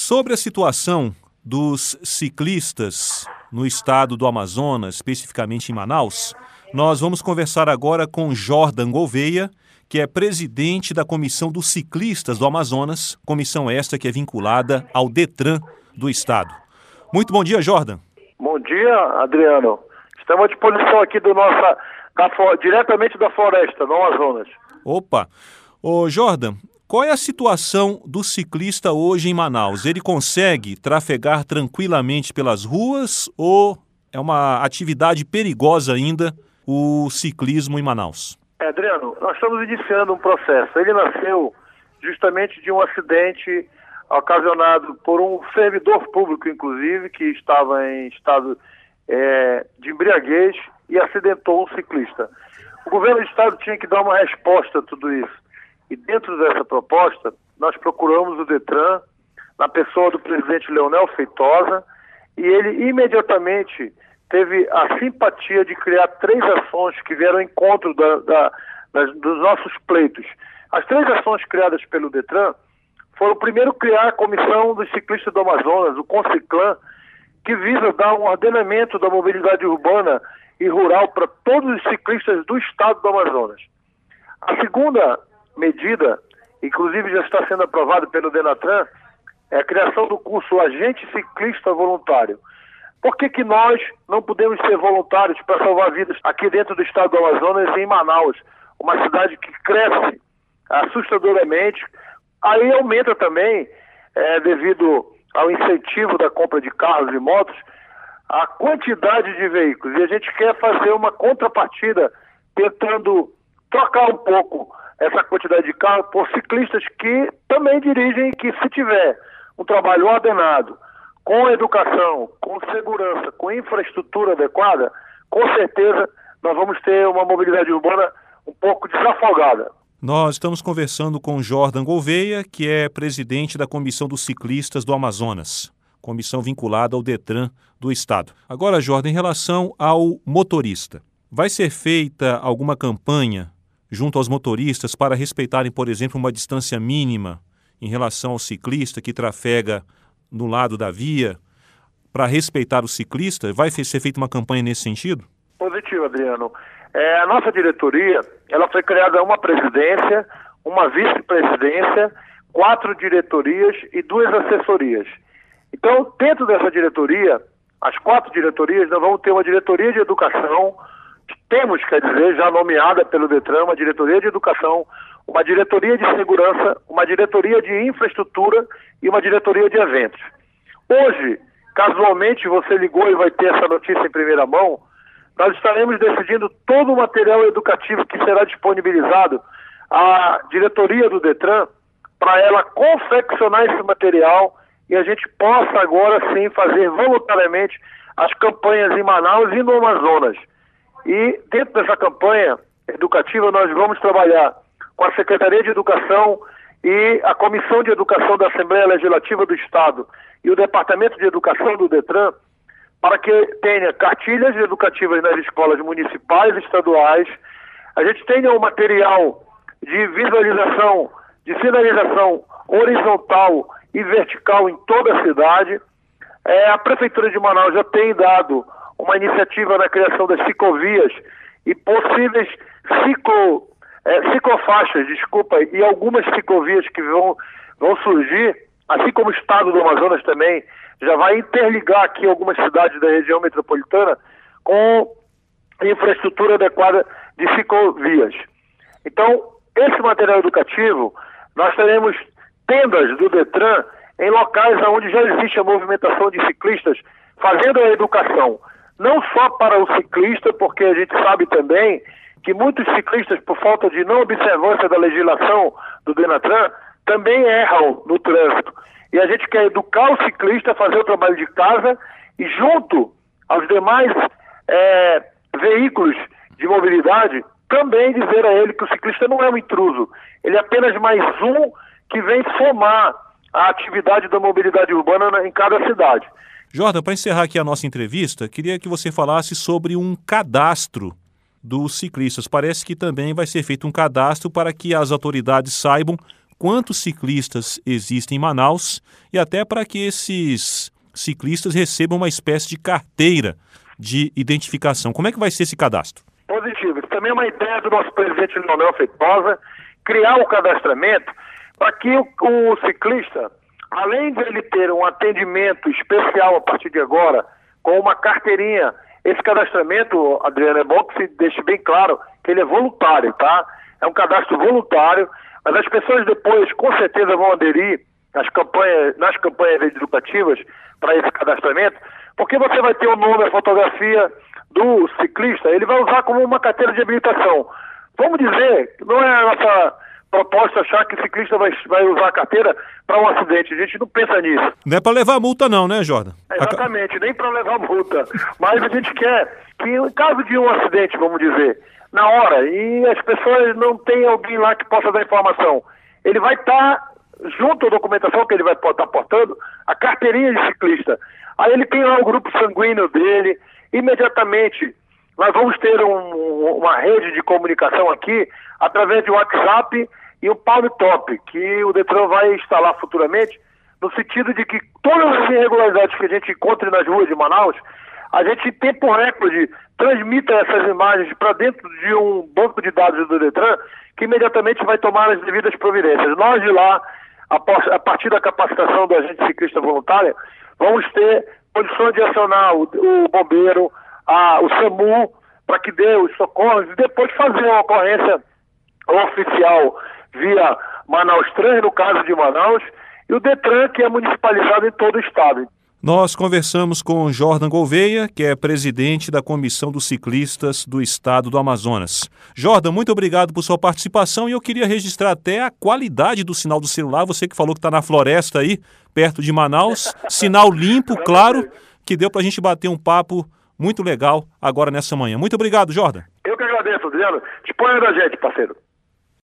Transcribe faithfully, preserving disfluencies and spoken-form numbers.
sobre a situação dos ciclistas no estado do Amazonas, especificamente em Manaus, nós vamos conversar agora com Jordan Gouveia, que é presidente da Comissão dos Ciclistas do Amazonas, comissão esta que é vinculada ao Detran do estado. Muito bom dia, Jordan. Bom dia, Adriano. Estamos à disposição aqui do nossa, da, diretamente da floresta, no Amazonas. Opa! Ô, Jordan, qual é a situação do ciclista hoje em Manaus? Ele consegue trafegar tranquilamente pelas ruas ou é uma atividade perigosa ainda o ciclismo em Manaus? É, Adriano, nós estamos iniciando um processo. Ele nasceu justamente de um acidente ocasionado por um servidor público, inclusive, que estava em estado é, de embriaguez e acidentou um ciclista. O governo do estado tinha que dar uma resposta a tudo isso. E dentro dessa proposta, nós procuramos o Detran, na pessoa do presidente Leonel Feitosa, e ele imediatamente teve a simpatia de criar três ações que vieram ao encontro da, da, das, dos nossos pleitos. As três ações criadas pelo Detran foram, primeiro, criar a Comissão dos Ciclistas do Amazonas, o CONCICLAM, que visa dar um ordenamento da mobilidade urbana e rural para todos os ciclistas do estado do Amazonas. A segunda medida, inclusive já está sendo aprovada pelo Denatran, é a criação do curso Agente Ciclista Voluntário. Por que que nós não podemos ser voluntários para salvar vidas aqui dentro do estado do Amazonas e em Manaus, uma cidade que cresce assustadoramente? Aí aumenta também, é, devido ao incentivo da compra de carros e motos, a quantidade de veículos. E a gente quer fazer uma contrapartida, tentando trocar um pouco essa quantidade de carros por ciclistas que também dirigem, que se tiver um trabalho ordenado, com educação, com segurança, com infraestrutura adequada, com certeza nós vamos ter uma mobilidade urbana um pouco desafogada. Nós estamos conversando com Jordan Gouveia, que é presidente da Comissão dos Ciclistas do Amazonas, comissão vinculada ao Detran do estado. Agora, Jordan, em relação ao motorista, vai ser feita alguma campanha junto aos motoristas para respeitarem, por exemplo, uma distância mínima em relação ao ciclista que trafega no lado da via, para respeitar o ciclista? Vai ser feita uma campanha nesse sentido? Positivo, Adriano. É, a nossa diretoria, ela foi criada uma presidência, uma vice-presidência, quatro diretorias e duas assessorias. Então, dentro dessa diretoria, as quatro diretorias, nós vamos ter uma diretoria de educação, temos, quer dizer, já nomeada pelo Detran, uma diretoria de educação, uma diretoria de segurança, uma diretoria de infraestrutura e uma diretoria de eventos. Hoje, casualmente, você ligou e vai ter essa notícia em primeira mão, nós estaremos decidindo todo o material educativo que será disponibilizado à diretoria do Detran para ela confeccionar esse material e a gente possa agora sim fazer voluntariamente as campanhas em Manaus e no Amazonas. E dentro dessa campanha educativa nós vamos trabalhar com a Secretaria de Educação e a Comissão de Educação da Assembleia Legislativa do Estado e o Departamento de Educação do Detran, para que tenha cartilhas educativas nas escolas municipais e estaduais, a gente tenha um material de visualização, de sinalização horizontal e vertical em toda a cidade. É, a Prefeitura de Manaus já tem dado uma iniciativa na criação das ciclovias e possíveis ciclo, é, ciclofaixas, desculpa, e algumas ciclovias que vão, vão surgir, assim como o estado do Amazonas também já vai interligar aqui algumas cidades da região metropolitana com infraestrutura adequada de ciclovias. Então, esse material educativo, nós teremos tendas do Detran em locais onde já existe a movimentação de ciclistas, fazendo a educação, não só para o ciclista, porque a gente sabe também que muitos ciclistas, por falta de não observância da legislação do Denatran, também erram no trânsito. E a gente quer educar o ciclista, fazer o trabalho de casa e junto aos demais é, veículos de mobilidade, também dizer a ele que o ciclista não é um intruso. Ele é apenas mais um que vem somar a atividade da mobilidade urbana em cada cidade. Jordan, para encerrar aqui a nossa entrevista, queria que você falasse sobre um cadastro dos ciclistas. Parece que também vai ser feito um cadastro para que as autoridades saibam quantos ciclistas existem em Manaus e até para que esses ciclistas recebam uma espécie de carteira de identificação. Como é que vai ser esse cadastro? Positivo. Isso também é uma ideia do nosso presidente Manuel Feitosa, criar o cadastramento para que o, o ciclista, além de ele ter um atendimento especial a partir de agora, com uma carteirinha, esse cadastramento, Adriano, é bom que se deixe bem claro que ele é voluntário, tá? É um cadastro voluntário, mas as pessoas depois, com certeza, vão aderir às campanhas, nas campanhas educativas para esse cadastramento, porque você vai ter o nome, a fotografia do ciclista, ele vai usar como uma carteira de habilitação. Vamos dizer, não é a nossa proposta achar que o ciclista vai, vai usar a carteira para um acidente, a gente não pensa nisso. Não é para levar multa não, né, Jordan? Exatamente, nem para levar multa, mas a gente quer que em caso de um acidente, vamos dizer, na hora, e as pessoas não têm alguém lá que possa dar informação, ele vai estar, tá, junto à documentação que ele vai estar portando, a carteirinha de ciclista. Aí ele tem lá o grupo sanguíneo dele, imediatamente nós vamos ter um, uma rede de comunicação aqui, através de WhatsApp e o Palm Top, que o Detran vai instalar futuramente, no sentido de que todas as irregularidades que a gente encontre nas ruas de Manaus, a gente, em tempo recorde, transmita essas imagens para dentro de um banco de dados do Detran, que imediatamente vai tomar as devidas providências. Nós de lá, a partir da capacitação do agente ciclista voluntária, vamos ter condições de acionar o, o bombeiro, a, o SAMU, para que dê os socorros e depois fazer uma ocorrência oficial via Manaus Trans, no caso de Manaus, e o Detran, que é municipalizado em todo o estado. Nós conversamos com Jordan Gouveia, que é presidente da Comissão dos Ciclistas do Estado do Amazonas. Jordan, muito obrigado por sua participação e eu queria registrar até a qualidade do sinal do celular. Você que falou que está na floresta aí, perto de Manaus. Sinal limpo, claro, que deu para a gente bater um papo muito legal agora nessa manhã. Muito obrigado, Jordan. Eu que agradeço, Adriano. Disponha da gente, parceiro.